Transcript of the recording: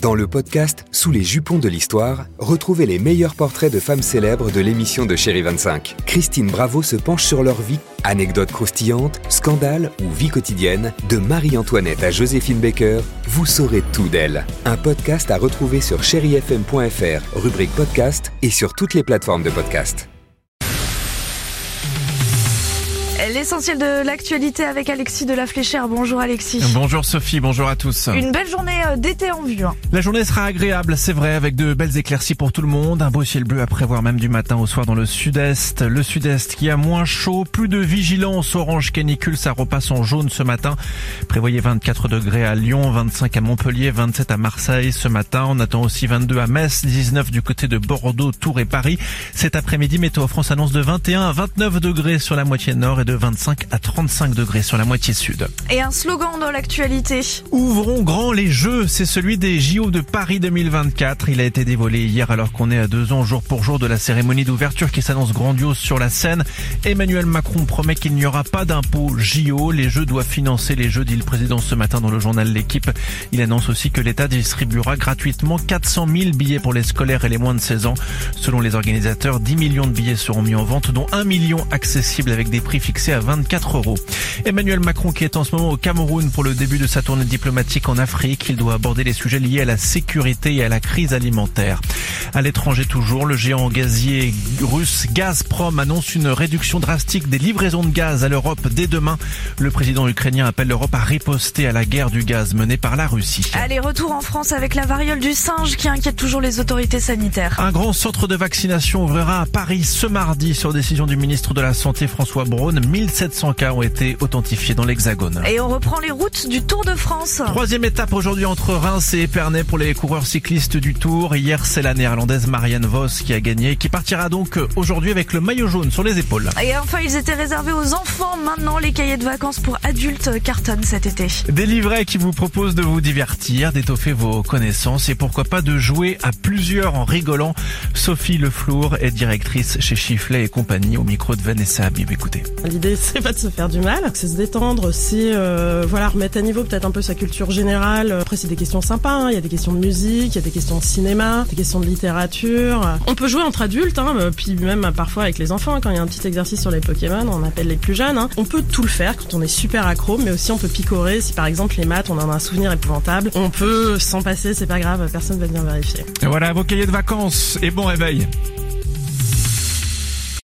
Dans le podcast Sous les jupons de l'histoire, retrouvez les meilleurs portraits de femmes célèbres de l'émission de Chérie 25. Christine Bravo se penche sur leur vie. Anecdotes croustillantes, scandales ou vie quotidienne, de Marie-Antoinette à Joséphine Baker, vous saurez tout d'elle. Un podcast à retrouver sur chérifm.fr, rubrique podcast et sur toutes les plateformes de podcast. L'essentiel de l'actualité avec Alexis de la Fléchère. Bonjour Alexis. Bonjour Sophie, bonjour à tous. Une belle journée d'été en vue. La journée sera agréable, c'est vrai, avec de belles éclaircies pour tout le monde. Un beau ciel bleu à prévoir même du matin au soir dans le sud-est. Le sud-est qui a moins chaud, plus de vigilance orange canicule, ça repasse en jaune ce matin. Prévoyez 24 degrés à Lyon, 25 à Montpellier, 27 à Marseille ce matin. On attend aussi 22 à Metz, 19 du côté de Bordeaux, Tours et Paris. Cet après-midi, Météo France annonce de 21 à 29 degrés sur la moitié nord et de 25 à 35 degrés sur la moitié sud. Et un slogan dans l'actualité. Ouvrons grand les jeux, c'est celui des JO de Paris 2024. Il a été dévoilé hier alors qu'on est à 2 ans jour pour jour de la cérémonie d'ouverture qui s'annonce grandiose sur la scène. Emmanuel Macron promet qu'il n'y aura pas d'impôt JO. Les jeux doivent financer les jeux, dit le président ce matin dans le journal L'Équipe. Il annonce aussi que l'État distribuera gratuitement 400 000 billets pour les scolaires et les moins de 16 ans. Selon les organisateurs, 10 millions de billets seront mis en vente, dont 1 million accessibles avec des prix fixés à 24 €. Emmanuel Macron qui est en ce moment au Cameroun pour le début de sa tournée diplomatique en Afrique. Il doit aborder les sujets liés à la sécurité et à la crise alimentaire. À l'étranger toujours, le géant gazier russe Gazprom annonce une réduction drastique des livraisons de gaz à l'Europe dès demain. Le président ukrainien appelle l'Europe à riposter à la guerre du gaz menée par la Russie. Allez, retour en France avec la variole du singe qui inquiète toujours les autorités sanitaires. Un grand centre de vaccination ouvrira à Paris ce mardi sur décision du ministre de la Santé François Braun. 1700 cas ont été authentifiés dans l'Hexagone. Et on reprend les routes du Tour de France. 3e étape aujourd'hui entre Reims et Épernay pour les coureurs cyclistes du Tour. Hier, c'est la néerlandaise Marianne Vos qui a gagné et qui partira donc aujourd'hui avec le maillot jaune sur les épaules. Et enfin, ils étaient réservés aux enfants. Maintenant, les cahiers de vacances pour adultes cartonnent cet été. Des livrets qui vous proposent de vous divertir, d'étoffer vos connaissances et pourquoi pas de jouer à plusieurs en rigolant. Sophie Leflour est directrice chez Chifflet et compagnie au micro de Vanessa Habib. Écoutez. L'idée, c'est pas de se faire du mal, c'est se détendre, c'est remettre à niveau peut-être un peu sa culture générale. Après, c'est des questions sympas, hein. Il y a des questions de musique, il y a des questions de cinéma, des questions de littérature. On peut jouer entre adultes, puis même parfois avec les enfants. Quand il y a un petit exercice sur les Pokémon, on appelle les plus jeunes. On peut tout le faire quand on est super accro, mais aussi on peut picorer. Si par exemple les maths, on en a un souvenir épouvantable, on peut s'en passer, c'est pas grave, personne va venir vérifier. Et voilà vos cahiers de vacances et bon réveil.